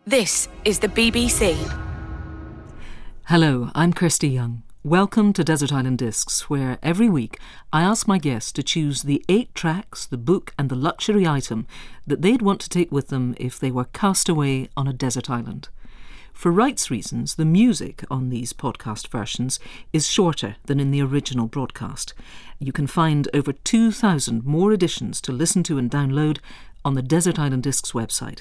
This is the BBC. Hello, I'm Kirsty Young. Welcome to Desert Island Discs, where every week I ask my guests to choose the 8 tracks, the book and the luxury item that they'd want to take with them if they were cast away on a desert island. For rights reasons, the music on these podcast versions is shorter than in the original broadcast. You can find over 2,000 more editions to listen to and download on the Desert Island Discs website.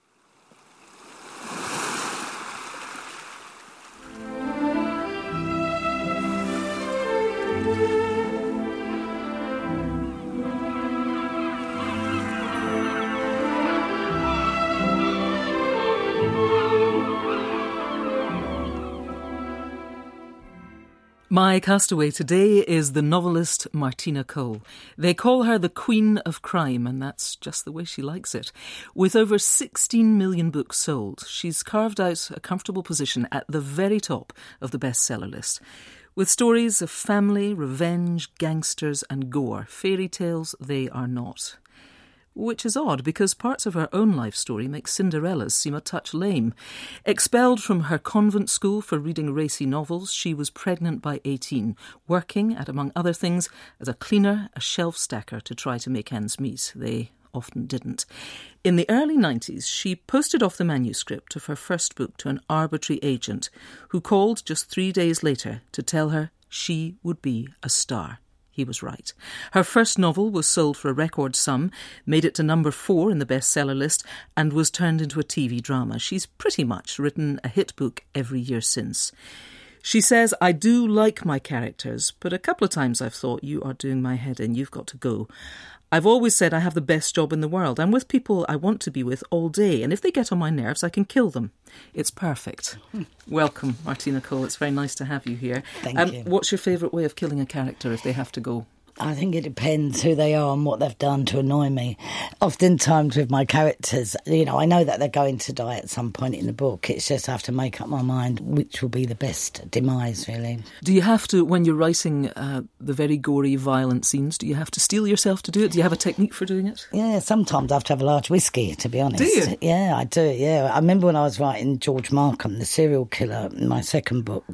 My castaway today is the novelist Martina Cole. They call her the Queen of Crime, and that's just the way she likes it. With over 16 million books sold, she's carved out a comfortable position at the very top of the bestseller list. With stories of family, revenge, gangsters and gore, fairy tales they are not. Which is odd, because parts of her own life story make Cinderella's seem a touch lame. Expelled from her convent school for reading racy novels, she was pregnant by 18, working at, among other things, as a cleaner, a shelf stacker to try to make ends meet. They often didn't. In the early 90s, she posted off the manuscript of her first book to an arbitrary agent, who called just 3 days later to tell her she would be a star. He was right. Her first novel was sold for a record sum, made it to number 4 in the bestseller list, and was turned into a TV drama. She's pretty much written a hit book every year since. She says, "I do like my characters, but a couple of times I've thought, you are doing my head in, you've got to go. I've always said I have the best job in the world. I'm with people I want to be with all day, and if they get on my nerves, I can kill them. It's perfect." Welcome, Martina Cole. It's very nice to have you here. Thank you. What's your favourite way of killing a character if they have to go? I think it depends who they are and what they've done to annoy me. Oftentimes with my characters, I know that they're going to die at some point in the book. It's just I have to make up my mind which will be the best demise, really. Do you have to, when you're writing the very gory, violent scenes, do you have to steel yourself to do it? Do you have a technique for doing it? Yeah, sometimes I have to have a large whiskey, to be honest. Do you? Yeah, I do, yeah. I remember when I was writing George Markham, the serial killer, in my second book.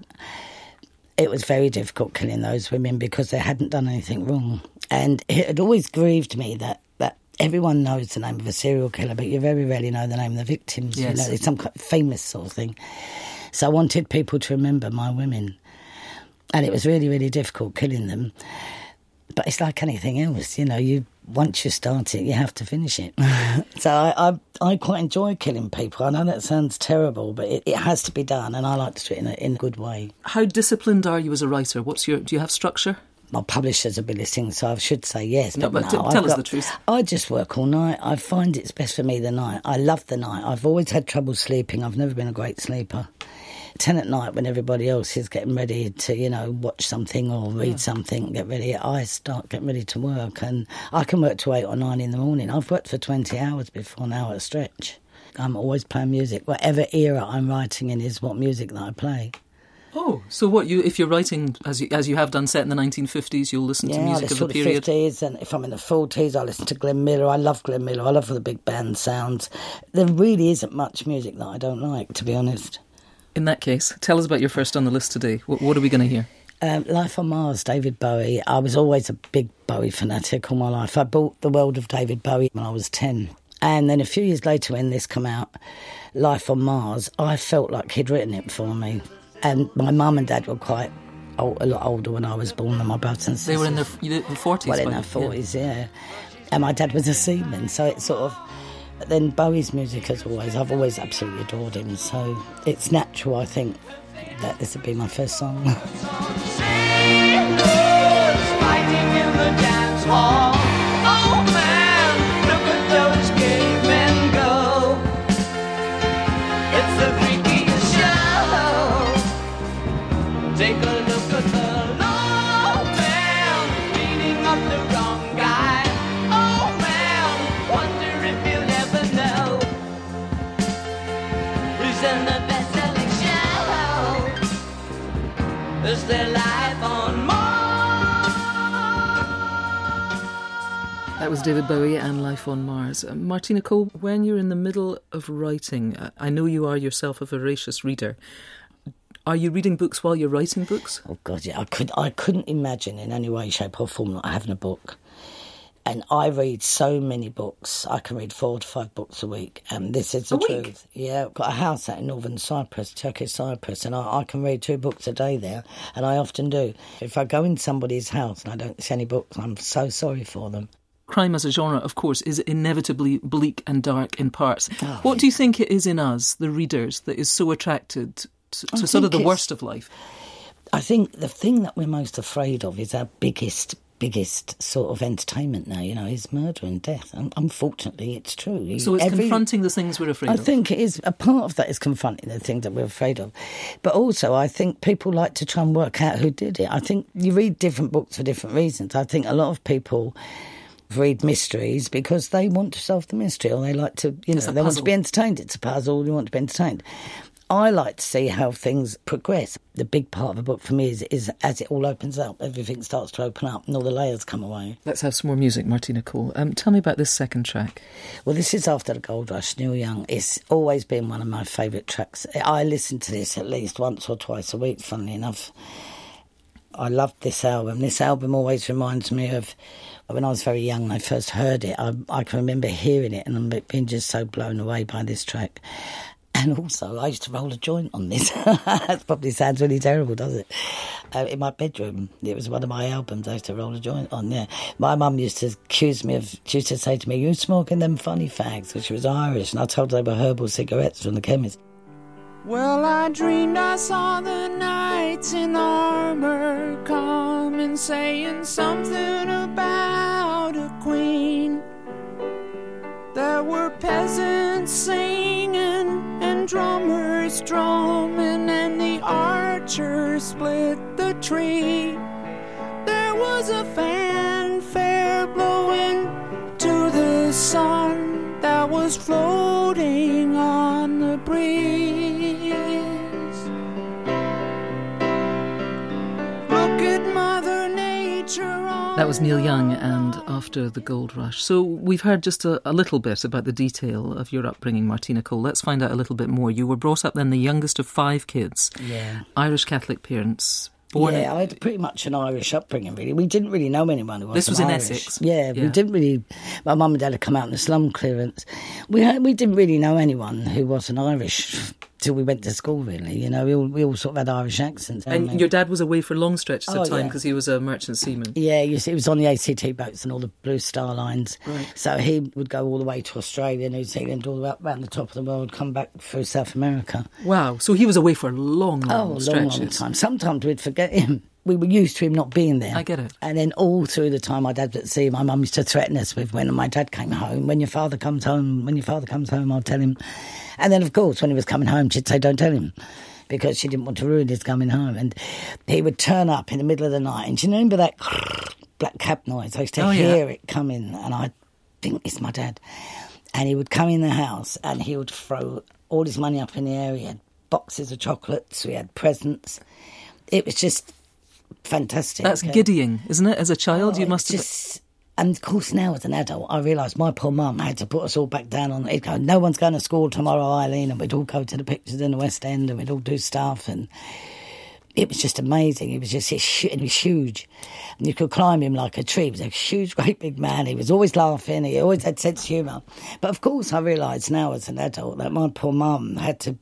It was very difficult killing those women because they hadn't done anything wrong. And it had always grieved me that everyone knows the name of a serial killer, but you very rarely know the name of the victims. Yes. It's some kind of famous sort of thing. So I wanted people to remember my women. And it was really, really difficult killing them. But it's like anything else, once you start it, you have to finish it. So I quite enjoy killing people. I know that sounds terrible, but it has to be done, and I like to do it in a good way. How disciplined are you as a writer? Do you have structure? My publishers will be listening, so I should say yes. But tell us the truth. I just work all night. I find it's best for me the night. I love the night. I've always had trouble sleeping. I've never been a great sleeper. 10 at night when everybody else is getting ready to, watch something or read something, get ready, I start getting ready to work, and I can work till 8 or 9 in the morning. I've worked for 20 hours before now at a stretch. I'm always playing music. Whatever era I'm writing in is what music that I play. Oh, so if you're writing, as you have done, set in the 1950s, you'll listen to music of the period? Yeah, I listen to the 50s, and if I'm in the 40s, I listen to Glenn Miller. I love Glenn Miller. I love the big band sounds. There really isn't much music that I don't like, to be honest. In that case, tell us about your first on the list today. What are we going to hear? Life on Mars, David Bowie. I was always a big Bowie fanatic all my life. I bought The World of David Bowie when I was 10. And then a few years later when this came out, Life on Mars, I felt like he'd written it for me. And my mum and dad were quite a lot older when I was born than my brothers and sisters. They were in their 40s? Well, in their 40s, yeah. And my dad was a seaman, so it's sort of... But then Bowie's music, I've always absolutely adored him, so it's natural, I think, that this would be my first song. Take a look at the low man beating up the wrong guy. Oh man, wonder if you'll ever know who's in the best-selling show. Is there life on Mars? That was David Bowie and Life on Mars. Martina Cole, when you're in the middle of writing, I know you are yourself a voracious reader. Are you reading books while you're writing books? Oh, God, yeah. I couldn't imagine in any way, shape or form not having a book. And I read so many books. I can read 4 to 5 books a week. And this is the truth. Yeah, I've got a house out in northern Cyprus, Turkish Cyprus, and I can read 2 books a day there, and I often do. If I go in somebody's house and I don't see any books, I'm so sorry for them. Crime as a genre, of course, is inevitably bleak and dark in parts. Oh. What do you think it is in us, the readers, that is so attracted to sort of the worst of life? I think the thing that we're most afraid of is our biggest sort of entertainment now, is murder and death. And unfortunately, it's true. So it's confronting the things we're afraid of? I think it is. A part of that is confronting the things that we're afraid of. But also, I think people like to try and work out who did it. I think you read different books for different reasons. I think a lot of people read mysteries because they want to solve the mystery, or they like to, they want to be entertained. It's a puzzle, you want to be entertained. I like to see how things progress. The big part of a book for me is as it all opens up, everything starts to open up and all the layers come away. Let's have some more music, Martina Cole. Tell me about this second track. Well, this is After the Gold Rush, Neil Young. It's always been one of my favourite tracks. I listen to this at least once or twice a week, funnily enough. I love this album. This album always reminds me of when I was very young and I first heard it. I can remember hearing it and being just so blown away by this track. And also, I used to roll a joint on this. That probably sounds really terrible, does it? In my bedroom. It was one of my albums I used to roll a joint on, yeah. My mum used to accuse me of... She used to say to me, "You smoking them funny fags?" Because she was Irish, and I told her they were herbal cigarettes from the chemist. Well, I dreamed I saw the knights in armour coming, saying something about a queen. There were peasants singing and drummers drumming, and the archers split the tree. There was a fanfare blowing to the sun that was floating on the breeze. Look at Mother Nature. That was Neil Young and After the Gold Rush. So we've heard just a little bit about the detail of your upbringing, Martina Cole. Let's find out a little bit more. You were brought up then the youngest of 5 kids. Yeah. Irish Catholic parents. I had pretty much an Irish upbringing, really. We didn't really know anyone who was This was Irish. in Essex? Yeah, we didn't really... My mum and dad had come out in the slum clearance. We didn't really know anyone who wasn't Irish till we went to school, really. We all sort of had Irish accents. And your dad was away for long stretches of time because he was a merchant seaman. Yeah, he was on the ACT boats and all the Blue Star lines. Right. So he would go all the way to Australia, New Zealand, all the way up around the top of the world, come back through South America. Wow, so he was away for long stretches. Long time. Sometimes we'd forget him. We were used to him not being there. I get it. And then all through the time my dad would see, my mum used to threaten us with, when my dad came home, when your father comes home, I'll tell him. And then, of course, when he was coming home, she'd say, "Don't tell him," because she didn't want to ruin his coming home. And he would turn up in the middle of the night. And do you remember that black cab noise? I used to hear it coming, and I think it's my dad. And he would come in the house and he would throw all his money up in the air. He had boxes of chocolates, we had presents. It was just... fantastic. That's giddying, isn't it? As a child, you must have... And of course, now as an adult, I realised my poor mum had to put us all back down on... He'd go, "No one's going to school tomorrow, Eileen," and we'd all go to the pictures in the West End and we'd all do stuff, and it was just amazing. It was just it was huge. And you could climb him like a tree. He was a huge, great big man. He was always laughing. He always had sense of humour. But of course, I realise now as an adult that my poor mum had to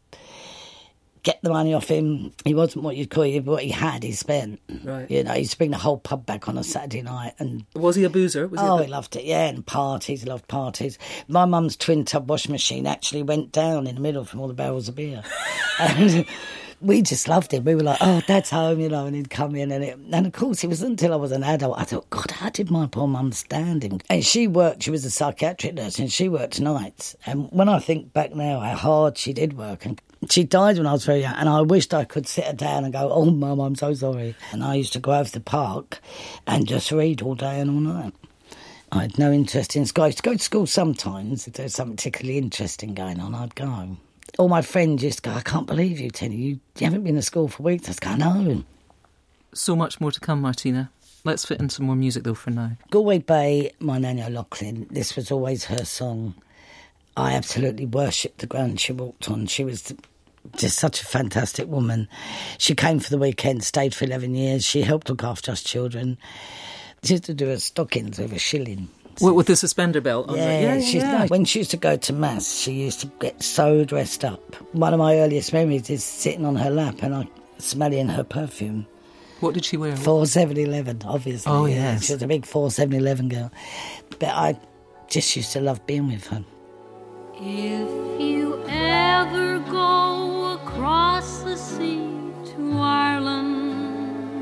get the money off him. He wasn't what you'd call it, what he had, he spent. Right. He used to bring the whole pub back on a Saturday night. And was he a boozer? He loved it, yeah, and parties, he loved parties. My mum's twin tub washing machine actually went down in the middle from all the barrels of beer. And we just loved him. We were like, "Oh, Dad's home," and he'd come in. And of course, it was until I was an adult, I thought, God, how did my poor mum stand him? And she was a psychiatric nurse, and she worked nights. And when I think back now, how hard she did work, and she died when I was very young, and I wished I could sit her down and go, "Oh, Mum, I'm so sorry." And I used to go over to the park and just read all day and all night. I had no interest in school. I used to go to school sometimes. If there was something particularly interesting going on, I'd go. All my friends used to go, "I can't believe you, Tenny. You haven't been to school for weeks." I was going, "No." So much more to come, Martina. Let's fit in some more music, though, for now. Galway Bay, My Nanny O'Loughlin, this was always her song. I absolutely worshipped the ground she walked on. She was just such a fantastic woman. She came for the weekend, stayed for 11 years. She helped look after us children. She used to do her stockings with a shilling. With the suspender belt on Yeah, it. she's nice. When she used to go to Mass, she used to get so dressed up. One of my earliest memories is sitting on her lap and I smelling her perfume. What did she wear? 4711, obviously. Oh, yeah. yes. She was a big 4711 girl. But I just used to love being with her. If you ever go across the sea to Ireland,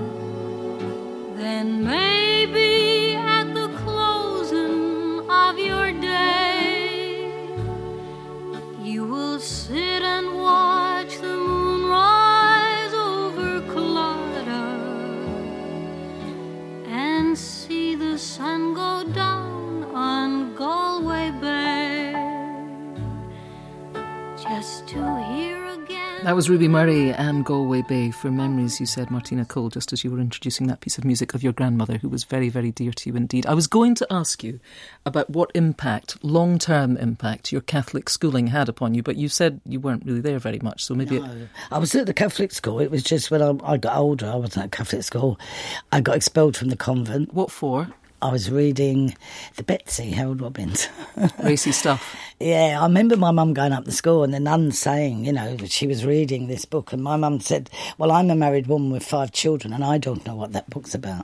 then maybe at the closing of your day, you will sit and watch the moon rise over Culloden and see the sun go down on Galway Bay. Just to hear again. That was Ruby Murray and Galway Bay for Memories, you said, Martina Cole, just as you were introducing that piece of music of your grandmother, who was very, very dear to you indeed. I was going to ask you about what impact, long-term impact, your Catholic schooling had upon you, but you said you weren't really there very much, so maybe... No, I was at the Catholic school. It was just when I got older, I wasn't at Catholic school. I got expelled from the convent. What for? I was reading the Betsy, Harold Robbins. Racy stuff. Yeah, I remember my mum going up to school and the nun saying, that she was reading this book. And my mum said, well, I'm a married woman with 5 children and I don't know what that book's about.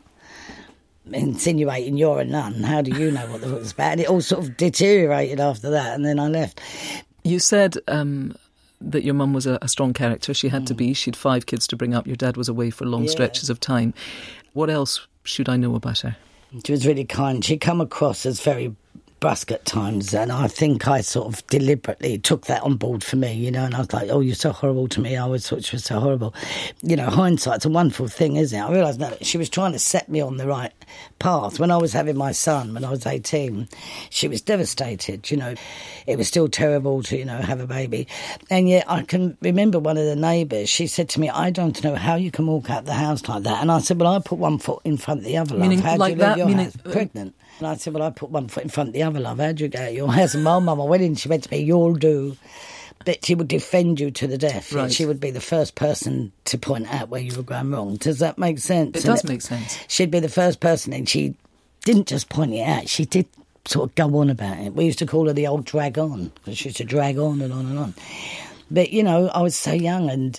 Insinuating you're a nun, how do you know what the book's about? And it all sort of deteriorated after that and then I left. You said that your mum was a strong character. She had to be. She'd 5 kids to bring up. Your dad was away for long stretches of time. What else should I know about her? She was really kind. She come across as very brusque at times, and I think I sort of deliberately took that on board for me, and I was like, oh, you're so horrible to me. I always thought she was so horrible. Hindsight's a wonderful thing, isn't it? I realised that she was trying to set me on the right path. When I was having my son, when I was 18, she was devastated, It was still terrible to, have a baby. And yet I can remember one of the neighbours, she said to me, I don't know how you can walk out the house like that. And I said, well, I put one foot in front of the other, love. Meaning, how like do you that? leave your Meaning, house? Pregnant. And I said, well, I put one foot in front of the other, love. How'd you get out of your house? And my mum, I went in, she went to me, you'll do. But she would defend you to the death. Right. She would be the first person to point out where you were going wrong. Does that make sense? It does make sense. She'd be the first person, and she didn't just point it out, she did sort of go on about it. We used to call her the old drag on, because she used to drag on and on and on. But, I was so young, and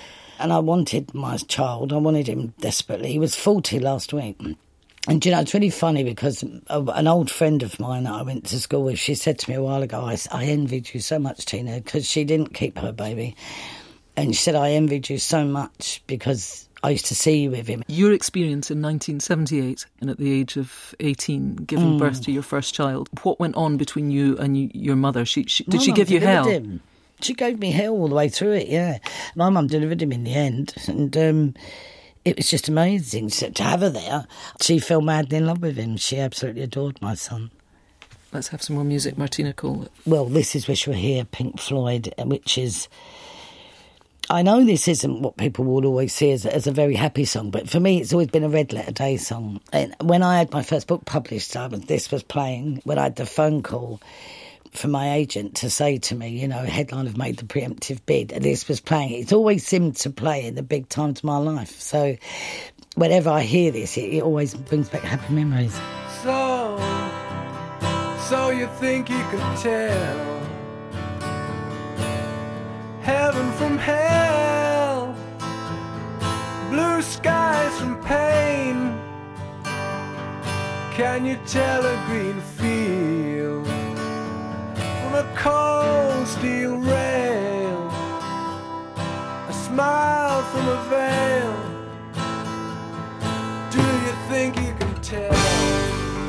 I wanted my child. I wanted him desperately. He was 40 last week. And, it's really funny because an old friend of mine that I went to school with, she said to me a while ago, I envied you so much, Tina, because she didn't keep her baby. And she said, I envied you so much because I used to see you with him. Your experience in 1978 and at the age of 18, giving birth to your first child, what went on between you and your mother? Did she give you hell? Him. She gave me hell all the way through it, yeah. My mum delivered him in the end, and it was just amazing to have her there. She fell madly in love with him. She absolutely adored my son. Let's have some more music, Martina Cole. Well, this is Wish You Were Here, Pink Floyd, which is... I know this isn't what people will always see as a very happy song, but for me it's always been a Red Letter Day song. And when I had my first book published, this was playing. When I had the phone call from my agent to say to me, Headline have made the preemptive bid, and this was playing. It's always seemed to play in the big times of my life. So whenever I hear this, it always brings back happy memories. So you think you can tell heaven from hell, blue skies from pain? Can you tell a green field from a cold steel rail, a smile from a veil? Do you think you can tell?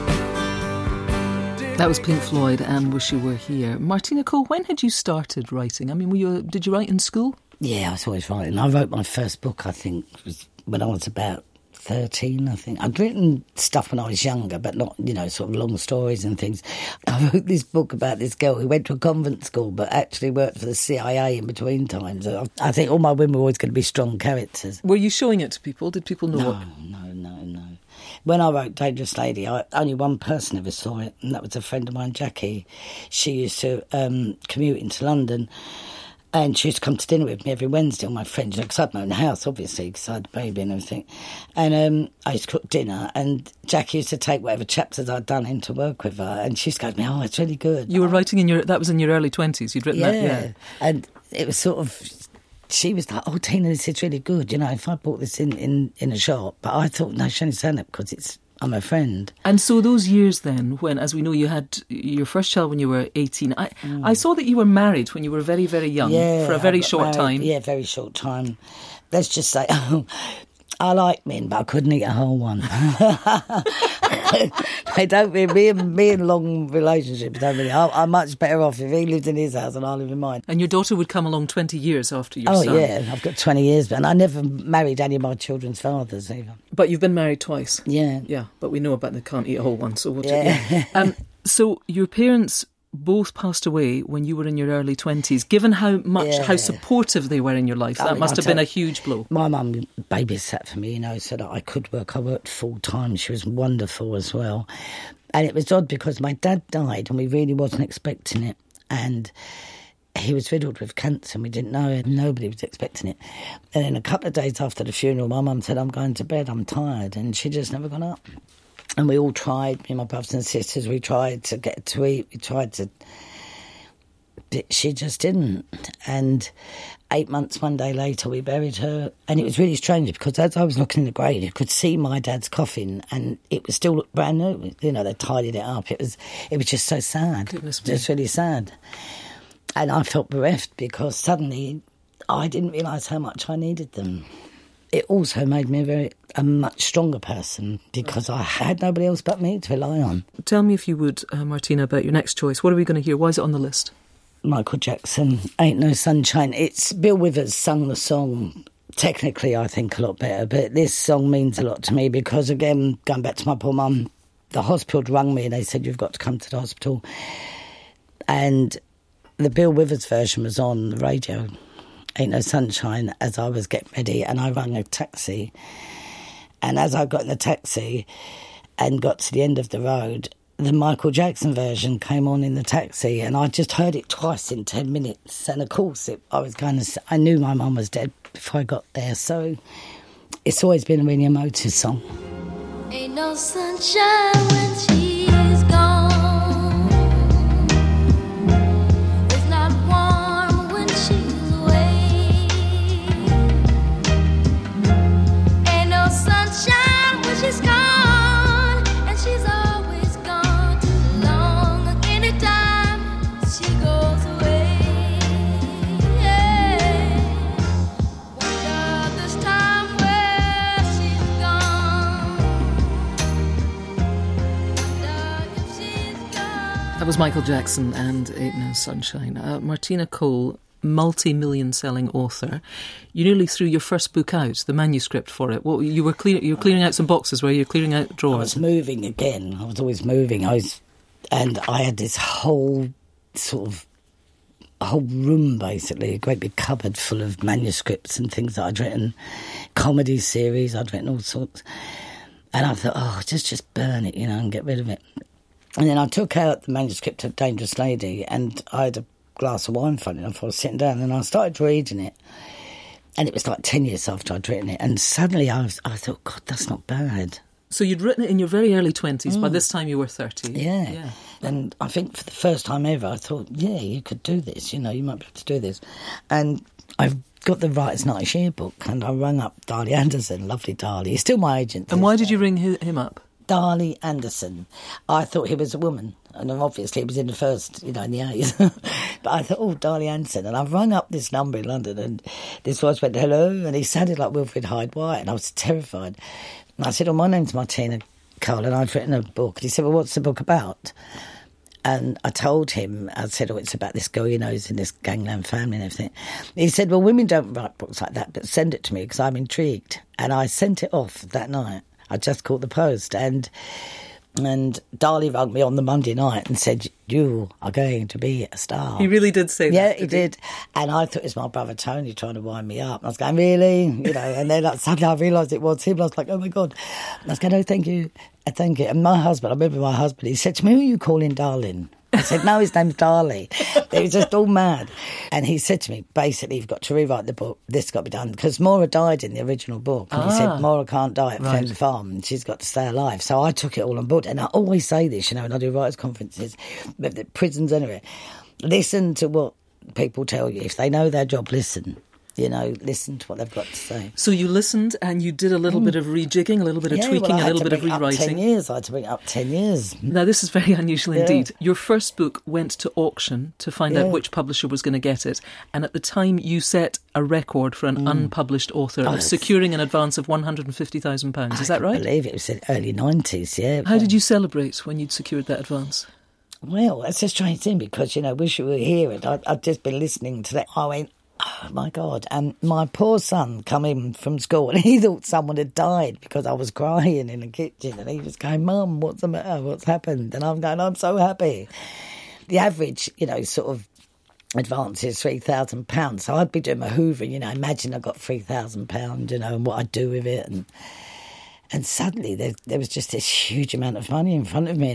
That was Pink Floyd and Wish You Were Here. Martina Cole, when had you started writing? I mean, did you write in school? Yeah, I was always writing. I wrote my first book, I think, was when I was about 13, I think. I'd written stuff when I was younger, but not, sort of long stories and things. I wrote this book about this girl who went to a convent school but actually worked for the CIA in between times. I think all my women were always going to be strong characters. Were you showing it to people? Did people know No, what? no. when I wrote Dangerous Lady, only one person ever saw it, and that was a friend of mine, Jackie. She used to commute into London, and she used to come to dinner with me every Wednesday, all my friends, because I'd my own house, obviously, because I had a baby and everything. And I used to cook dinner, and Jackie used to take whatever chapters I'd done in to work with her, and she used to go to me, oh, it's really good. You were writing that was in your early 20s, you'd written that? Yeah, and it was sort of, she was like, oh, Tina, this is really good, if I bought this in a shop. But I thought, no, she only saying that because I'm a friend. And so those years then, when, as we know, you had your first child when you were 18, I saw that you were married when you were very, very young, for a very short time. Yeah, very short time. Let's just say, I like men, but I couldn't eat a whole one. They don't me in long relationships don't really. I'm much better off if he lived in his house and I live in mine. And your daughter would come along 20 years after your son. Oh yeah, I've got 20 years, and I never married any of my children's fathers either. But you've been married twice. Yeah. Yeah, but we know about the can't eat a whole one, so we'll so your parents both passed away when you were in your early 20s. Given how supportive they were in your life, that must have been a huge blow. My mum babysat for me, so that I could work. I worked full time. She was wonderful as well. And it was odd because my dad died and we really wasn't expecting it. And he was riddled with cancer and we didn't know it. Nobody was expecting it. And then a couple of days after the funeral, my mum said, I'm going to bed, I'm tired. And she just never got up. And we all tried, me and my brothers and sisters, we tried to get her to eat, but she just didn't. And 8 months, one day later, we buried her. And it was really strange because as I was looking in the grave, you could see my dad's coffin and it was still brand new. They tidied it up. It was just so sad. Just really sad. And I felt bereft because suddenly I didn't realise how much I needed them. It also made me a much stronger person because I had nobody else but me to rely on. Tell me, if you would, Martina, about your next choice. What are we going to hear? Why is it on the list? Michael Jackson, Ain't No Sunshine. It's Bill Withers sung the song. Technically, I think a lot better, but this song means a lot to me because, again, going back to my poor mum, the hospital rang me and they said, you've got to come to the hospital. And the Bill Withers version was on the radio, Ain't No Sunshine, as I was getting ready, and I rang a taxi. And as I got in the taxi and got to the end of the road, the Michael Jackson version came on in the taxi, and I just heard it twice in 10 minutes. And of course, I knew my mum was dead before I got there, so it's always been a really emotive song. Ain't no sunshine when she's gone. It's not warm when she's away. Ain't no sunshine when she's gone, and she's always gone too long. Anytime she goes away, wonder this time where she's gone. Wonder if she's gone. That was Michael Jackson and Ain't No Sunshine. Martina Cole, multi-million selling author. You nearly threw your first book out, the manuscript for it. What you were clearing out some boxes, were you? Clearing out drawers? I was moving again. I was always moving. And I had this whole room, basically, a great big cupboard full of manuscripts and things that I'd written, comedy series, I'd written all sorts. And I thought, just burn it, and get rid of it. And then I took out the manuscript of Dangerous Lady, and I had a glass of wine, funny enough. I was sitting down, and I started reading it. And it was like 10 years after I'd written it. And suddenly I thought, God, that's not bad. So you'd written it in your very early 20s. By this time you were 30. Yeah. And I think for the first time ever, I thought, yeah, you could do this. You might be able to do this. And I've got the Writer's Night yearbook, and I rang up Darley Anderson, lovely Darley. He's still my agent. And why did you ring him up? Darley Anderson. I thought he was a woman, and obviously he was in the first, in the A's. But I thought, Darley Anderson. And I rang up this number in London, and this voice went, hello, and he sounded like Wilfred Hyde-White, and I was terrified. And I said, my name's Martina Cole, and I've written a book. And he said, well, what's the book about? And I told him, I said, it's about this girl who's in this gangland family and everything. He said, well, women don't write books like that, but send it to me because I'm intrigued. And I sent it off that night. I just caught the post, and And Darlie rang me on the Monday night and said, you are going to be a star. He really did say Yeah, that. he did. And I thought it was my brother Tony trying to wind me up. And I was going, really? You know, and then suddenly I realised it was him. And I was like, oh my God. And I was going, oh, thank you. Thank you. And my husband, I remember my husband, he said to me, who are you calling darling? I said, no, his name's Darlie. It was just all mad. And he said to me, basically, you've got to rewrite the book. This has got to be done. Because Maura died in the original book. And he said, Maura can't die at Flem's Farm. And she's got to stay alive. So I took it all on board. And I always say this, you know, when I do writers' conferences, but the prisons anyway. Listen to what people tell you. If they know their job, listen. You know, listen to what they've got to say. So you listened and you did a little bit of rejigging, a little bit of tweaking, a little bit of rewriting. I had to bring it up 10 years. Now, this is very unusual indeed. Your first book went to auction to find out which publisher was going to get it. And at the time, you set a record for an unpublished author of securing an advance of £150,000. Is that right? I believe it was in the early 90s, yeah. How did you celebrate when you'd secured that advance? Well, it's a strange thing because, you know, wish you were here. And I'd just been listening to that. I went, oh, my God. And my poor son come in from school and he thought someone had died because I was crying in the kitchen. And he was going, Mum, what's the matter? What's happened? And I'm going, I'm so happy. The average, you know, sort of advance is £3,000. So I'd be doing my hoovering, you know, imagine I got £3,000, you know, and what I'd do with it. And suddenly there was just this huge amount of money in front of me.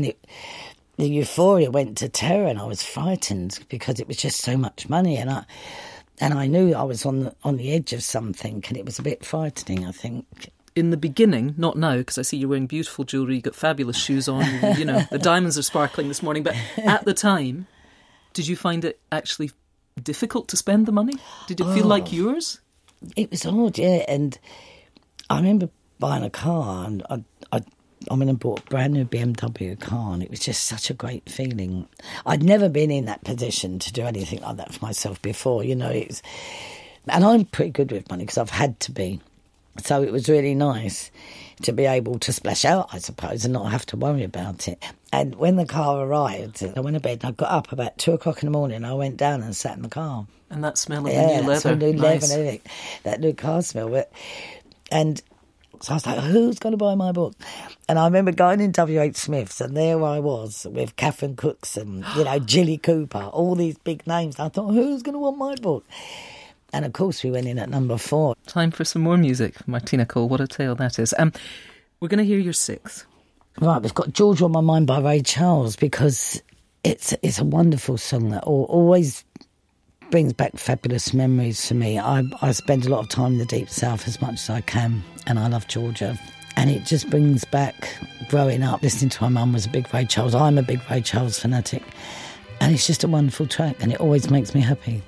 The euphoria went to terror, and I was frightened because it was just so much money, and I knew I was on the edge of something, and it was a bit frightening, I think. In the beginning, not now, because I see you're wearing beautiful jewellery, you've got fabulous shoes on, you know, the diamonds are sparkling this morning, but at the time, did you find it actually difficult to spend the money? Did it feel like yours? It was odd, yeah, and I remember buying a car, and I went and bought a brand new BMW car, and it was just such a great feeling. I'd never been in that position to do anything like that for myself before, you know. And I'm pretty good with money because I've had to be. So it was really nice to be able to splash out, I suppose, and not have to worry about it. And when the car arrived, I went to bed and I got up about 2:00 in the morning. I went down and sat in the car. And that smell of the new leather. New nice. leather and everything, that new car smell. And so I was like, who's going to buy my book? And I remember going in WH Smith's, and there I was with Catherine Cooks and, you know, Jilly Cooper, all these big names. I thought, who's going to want my book? And of course we went in at number 4. Time for some more music. Martina Cole, what a tale that is. We're going to hear your 6th. Right, we've got Georgia on My Mind by Ray Charles, because it's a wonderful song that always brings back fabulous memories for me. I spend a lot of time in the Deep South as much as I can, and I love Georgia. And it just brings back growing up, listening to my mum was a big Ray Charles. I'm a big Ray Charles fanatic. And it's just a wonderful track, and it always makes me happy.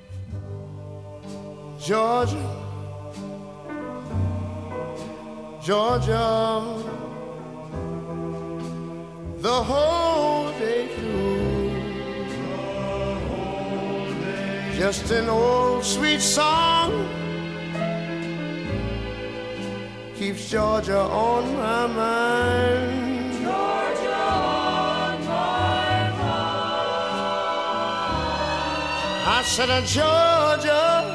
Georgia, Georgia, the whole day through, just an old sweet song keeps Georgia on my mind. Georgia on my mind. I said, Georgia,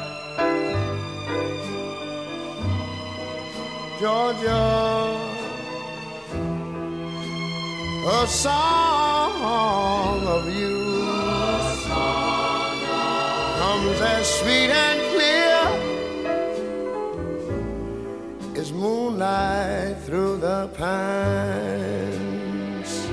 Georgia, a song of you comes as sweet and clear as moonlight through the pines.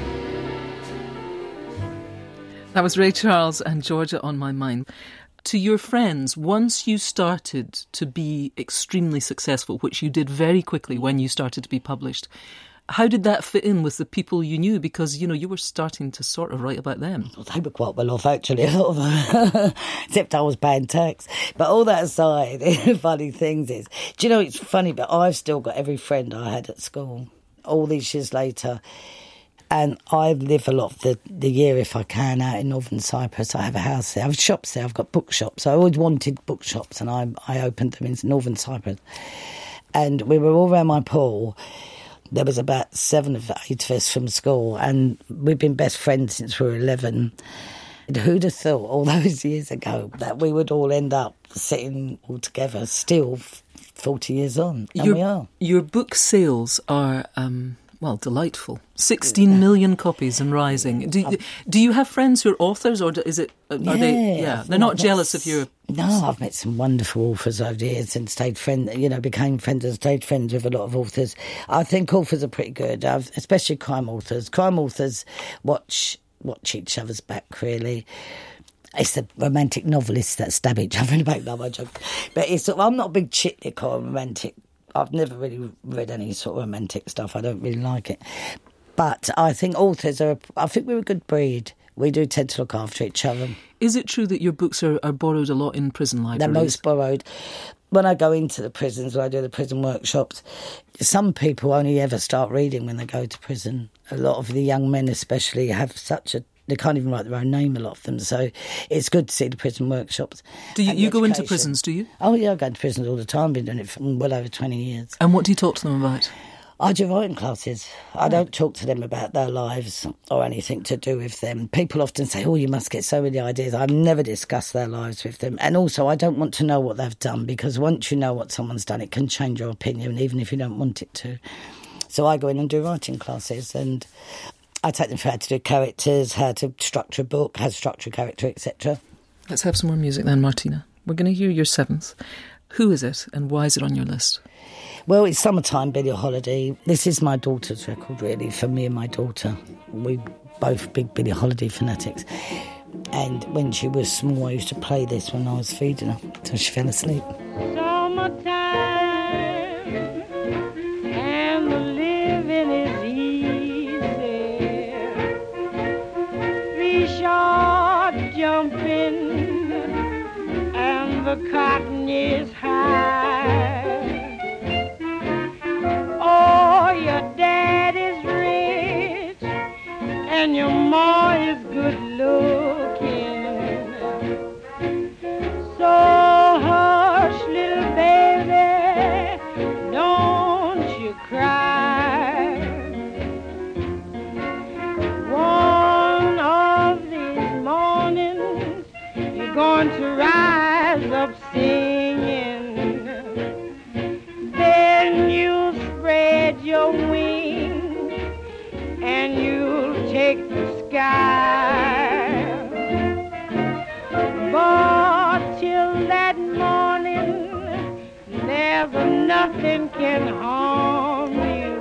That was Ray Charles and Georgia on My Mind. To your friends, once you started to be extremely successful, which you did very quickly when you started to be published, how did that fit in with the people you knew? Because, you know, you were starting to sort of write about them. Well, they were quite well off, actually, a lot of them, except I was paying tax. But all that aside, the funny things is, do you know, it's funny, but I've still got every friend I had at school, all these years later. And I live a lot of the year, if I can, out in Northern Cyprus. I have a house there. I have shops there. I've got bookshops. I always wanted bookshops, and I opened them in Northern Cyprus. And we were all around my pool. There was about 7 of 8 of us from school, and we've been best friends since we were 11. And who'd have thought all those years ago that we would all end up sitting all together still 40 years on? And we are. Your book sales are well, delightful. 16 million copies and rising. Do you have friends who are authors, or is it? Are they? Yeah, they're not jealous of your. No, I've met some wonderful authors over the years and stayed became friends and stayed friends with a lot of authors. I think authors are pretty good, especially crime authors. Crime authors watch each other's back, really. It's the romantic novelists that stab each other in the back. No, my joke. But I'm not a big chick or romantic. I've never really read any sort of romantic stuff. I don't really like it. But I think authors I think we're a good breed. We do tend to look after each other. Is it true that your books are borrowed a lot in prison libraries? They're most borrowed. When I go into the prisons, when I do the prison workshops, some people only ever start reading when they go to prison. A lot of the young men especially have they can't even write their own name, a lot of them. So it's good to see the prison workshops. Do you go into prisons, do you? Oh, yeah, I go into prisons all the time. Been doing it for well over 20 years. And what do you talk to them about? I do writing classes. I don't talk to them about their lives or anything to do with them. People often say, you must get so many ideas. I've never discussed their lives with them. And also, I don't want to know what they've done, because once you know what someone's done, it can change your opinion, even if you don't want it to. So I go in and do writing classes, and I take them through how to do characters, how to structure a book, how to structure a character, etc. Let's have some more music then, Martina. We're going to hear your seventh. Who is it, and why is it on your list? Well, it's Summertime, Billie Holiday. This is my daughter's record, really, for me and my daughter. We both big Billie Holiday fanatics. And when she was small, I used to play this when I was feeding her until she fell asleep. Summertime, and the living is easy. Fish are jumping, and the cotton is high. Oh, your dad is rich, and your ma is good looking. So hush, little baby, don't you cry. One of these mornings, you're going to rise up singing. Then you spread your wings and you'll take the sky. But till that morning, never nothing can harm you.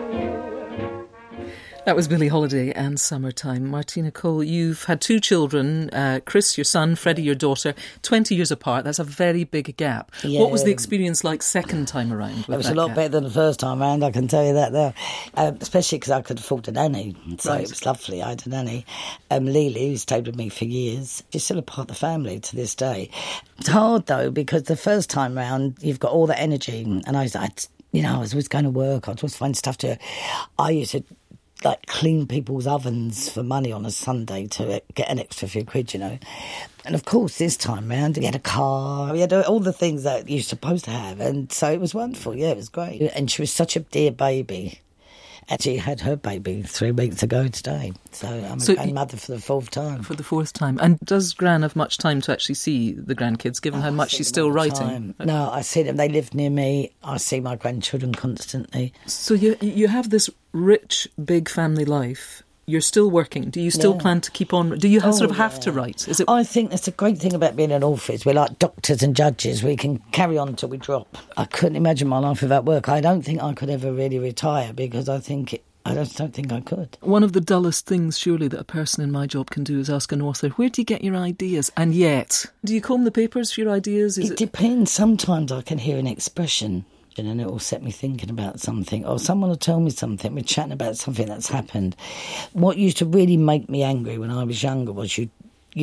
That was Billie Holiday and Summertime. Martina Cole, you've had two children, Chris, your son, Freddie, your daughter, 20 years apart. That's a very big gap. Yeah. What was the experience like second time around? It was a lot better than the first time round, I can tell you that there. Especially because I could afford a nanny, so Right. It was lovely. I had a nanny. Lily, who stayed with me for years, she's still a part of the family to this day. It's hard, though, because the first time round, you've got all that energy, and I was always going to work, I was always finding stuff to... I used to clean people's ovens for money on a Sunday to get an extra few quid, And of course, this time round, we had a car, we had all the things that you're supposed to have. And so it was wonderful, yeah, it was great. And she was such a dear baby. And she had her baby 3 weeks ago today. So I'm a grandmother for the fourth time. For the fourth time. And does Gran have much time to actually see the grandkids, given how much she's still writing? No, I see them. They live near me. I see my grandchildren constantly. So you have this rich, big family life. You're still working. Do you still plan to keep on? Do you have to write? Is it? I think that's a great thing about being an author. We're like doctors and judges. We can carry on until we drop. I couldn't imagine my life without work. I don't think I could ever really retire, because I just don't think I could. One of the dullest things, surely, that a person in my job can do is ask an author, where do you get your ideas? And yet, do you comb the papers for your ideas? It depends. Sometimes I can hear an expression and it will set me thinking about something, or someone will tell me something. We're chatting about something that's happened. What used to really make me angry when I was younger was you'd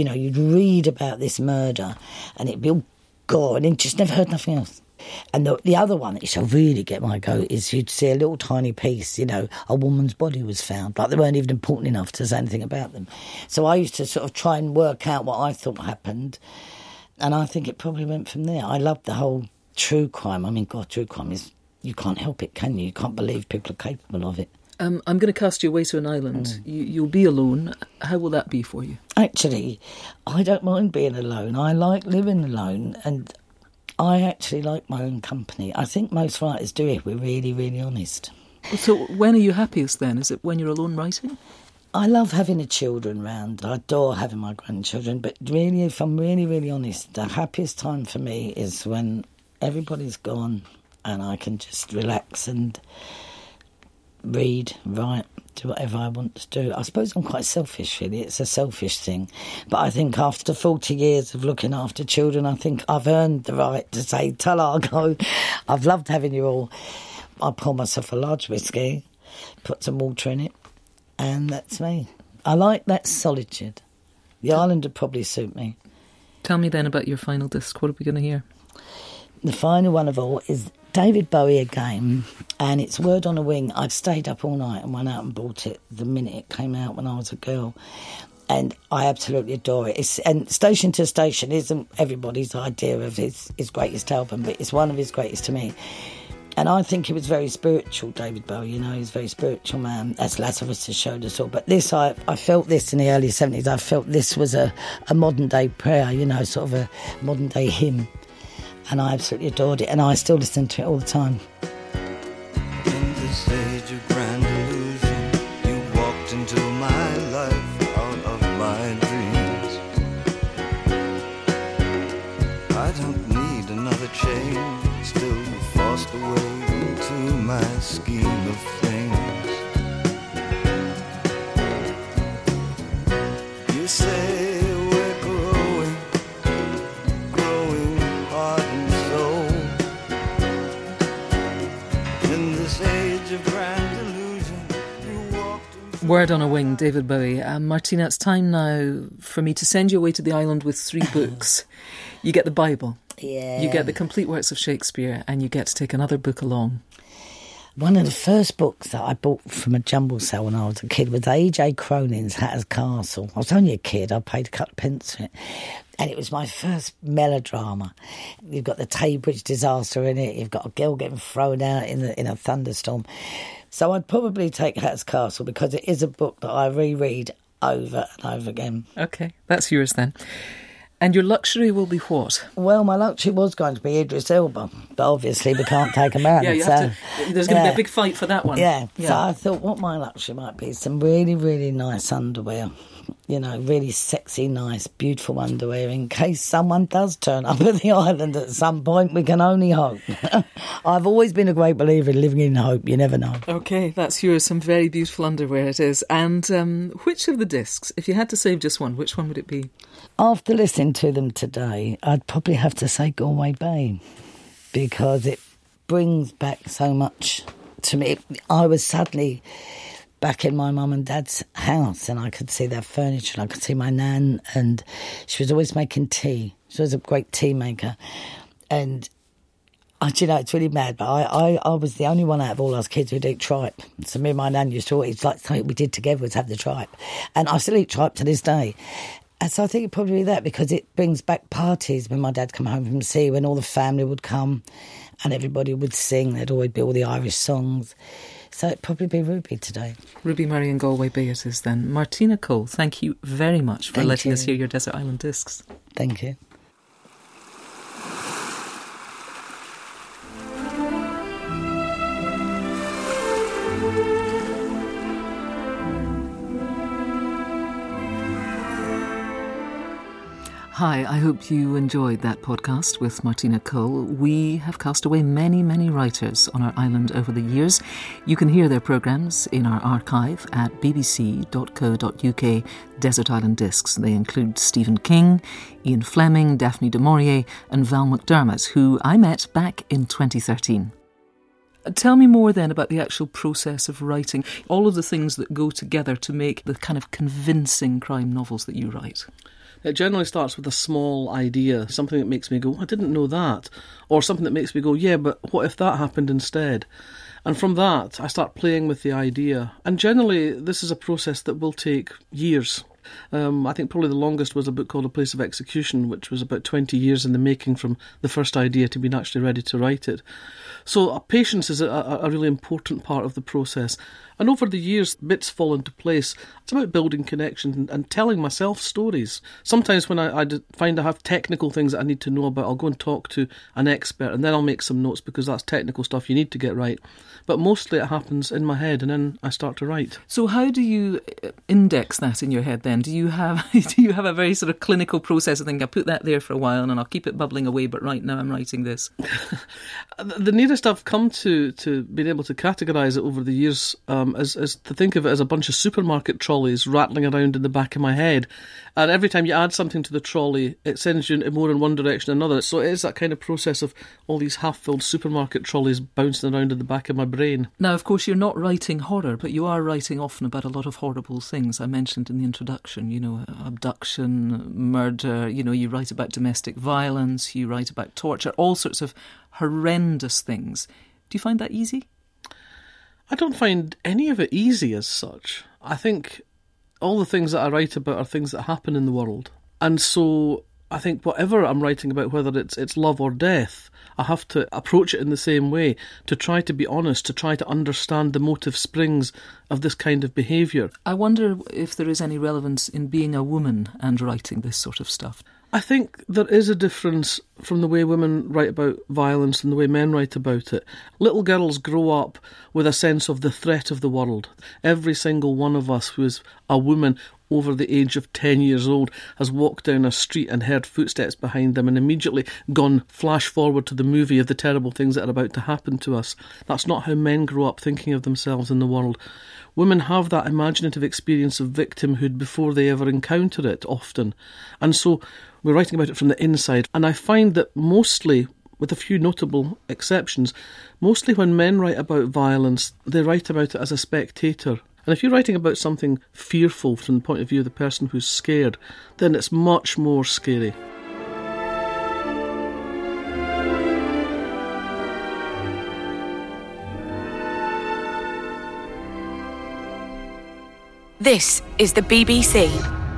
read about this murder and it'd be, oh God, and just never heard nothing else. And the other one that used to really get my goat is you'd see a little tiny piece, a woman's body was found, like they weren't even important enough to say anything about them. So I used to sort of try and work out what I thought happened, and I think it probably went from there. I loved the whole true crime. I mean, God, true crime is, you can't help it, can you? You can't believe people are capable of it. I'm going to cast you away to an island. You'll be alone. How will that be for you? Actually, I don't mind being alone. I like living alone, and I actually like my own company. I think most writers do if we're really, really honest. So when are you happiest then? Is it when you're alone writing? I love having the children round. I adore having my grandchildren. But really, if I'm really, really honest, the happiest time for me is when everybody's gone and I can just relax and read, write, do whatever I want to do. I suppose I'm quite selfish, really. It's a selfish thing. But I think after 40 years of looking after children, I think I've earned the right to say, ta-la, go. I've loved having you all. I pour myself a large whiskey, put some water in it, and that's me. I like that solitude. The island would probably suit me. Tell me then about your final disc. What are we going to hear? The final one of all is David Bowie again, and it's Word on a Wing. I've stayed up all night and went out and bought it the minute it came out when I was a girl, and I absolutely adore it. And Station to Station isn't everybody's idea of his greatest album, but it's one of his greatest to me. And I think he was very spiritual, David Bowie, you know, he's a very spiritual man, as Lazarus has showed us all. But this, I felt this in the early 70s, I felt this was a modern-day prayer, you know, sort of a modern-day hymn. And I absolutely adored it, and I still listen to it all the time. In this age of grand illusion, you walked into my life out of my dreams. I don't need another chain, still you forced away into my scheme of things. You say we're growing hard and soul. In this age of grand illusion, you walked into Word on a Wing, David Bowie. Martina, it's time now for me to send you away to the island with 3 books. You get the Bible. Yeah. You get the complete works of Shakespeare, and you get to take another book along. One of the first books that I bought from a jumble sale when I was a kid was A.J. Cronin's Hatter's Castle. I was only a kid, I paid a couple of pence for it. And it was my first melodrama. You've got the Tay Bridge disaster in it, you've got a girl getting thrown out in a thunderstorm. So I'd probably take Hatter's Castle because it is a book that I reread over and over again. OK, that's yours then. And your luxury will be what? Well, my luxury was going to be Idris Elba, but obviously we can't take him out. Yeah, you have to, there's going to be a big fight for that one. Yeah, so I thought what my luxury might be, some really, really nice underwear. You know, really sexy, nice, beautiful underwear in case someone does turn up at the island at some point. We can only hope. I've always been a great believer in living in hope. You never know. OK, that's yours. Some very beautiful underwear it is. And which of the discs, if you had to save just one, which one would it be? After listening to them today, I'd probably have to say Galway Bay because it brings back so much to me. I was suddenly back in my mum and dad's house and I could see their furniture and I could see my nan, and she was always making tea. She was a great tea maker. And, you know, it's really mad, but I was the only one out of all us kids who'd eat tripe. So me and my nan used to always, like, something we did together was have the tripe. And I still eat tripe to this day. And so I think it'd probably be that because it brings back parties when my dad come home from sea, when all the family would come and everybody would sing. There'd always be all the Irish songs. So it'd probably be Ruby today. Ruby Murray and Galway Bay it is then. Martina Cole, thank you very much for letting us hear your Desert Island Discs. Thank you. Hi, I hope you enjoyed that podcast with Martina Cole. We have cast away many, many writers on our island over the years. You can hear their programmes in our archive at bbc.co.uk Desert Island Discs. They include Stephen King, Ian Fleming, Daphne du Maurier and Val McDermott, who I met back in 2013. Tell me more then about the actual process of writing, all of the things that go together to make the kind of convincing crime novels that you write. It generally starts with a small idea, something that makes me go, I didn't know that, or something that makes me go, yeah, but what if that happened instead? And from that, I start playing with the idea. And generally, this is a process that will take years. I think probably the longest was a book called A Place of Execution, which was about 20 years in the making from the first idea to being actually ready to write it. So patience is a really important part of the process. And over the years, bits fall into place. It's about building connections and telling myself stories. Sometimes when I find I have technical things that I need to know about, I'll go and talk to an expert, and then I'll make some notes because that's technical stuff you need to get right. But mostly it happens in my head, and then I start to write. So how do you index that in your head then? Do you have a very sort of clinical process of thinking, I'll put that there for a while and I'll keep it bubbling away, but right now I'm writing this? The nearest I've come to being able to categorise it over the years is to think of it as a bunch of supermarket trolleys rattling around in the back of my head. And every time you add something to the trolley, it sends you more in one direction or another. So it is that kind of process of all these half-filled supermarket trolleys bouncing around in the back of my brain. Now, of course, you're not writing horror, but you are writing often about a lot of horrible things. I mentioned in the introduction, abduction, murder, you write about domestic violence, you write about torture, all sorts of horrendous things. Do you find that easy? I don't find any of it easy as such. I think all the things that I write about are things that happen in the world. And so I think whatever I'm writing about, whether it's love or death, I have to approach it in the same way, to try to be honest, to try to understand the motive springs of this kind of behaviour. I wonder if there is any relevance in being a woman and writing this sort of stuff. I think there is a difference from the way women write about violence and the way men write about it. Little girls grow up with a sense of the threat of the world. Every single one of us who is a woman over the age of 10 years old has walked down a street and heard footsteps behind them and immediately gone flash forward to the movie of the terrible things that are about to happen to us. That's not how men grow up thinking of themselves in the world. Women have that imaginative experience of victimhood before they ever encounter it, often. And so we're writing about it from the inside. And I find that mostly, with a few notable exceptions, mostly when men write about violence, they write about it as a spectator. And if you're writing about something fearful from the point of view of the person who's scared, then it's much more scary. This is the BBC.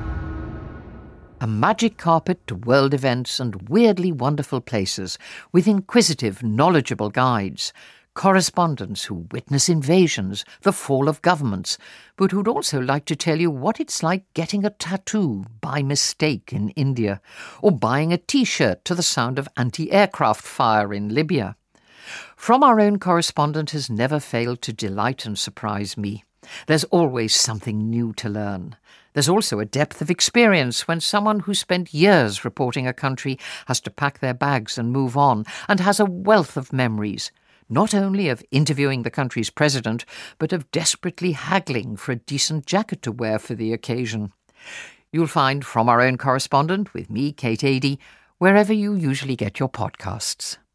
A magic carpet to world events and weirdly wonderful places, with inquisitive, knowledgeable guides, correspondents who witness invasions, the fall of governments, but who'd also like to tell you what it's like getting a tattoo by mistake in India, or buying a T-shirt to the sound of anti-aircraft fire in Libya. From Our Own Correspondent has never failed to delight and surprise me. There's always something new to learn. There's also a depth of experience when someone who spent years reporting a country has to pack their bags and move on, and has a wealth of memories, not only of interviewing the country's president, but of desperately haggling for a decent jacket to wear for the occasion. You'll find From Our Own Correspondent with me, Kate Adie, wherever you usually get your podcasts.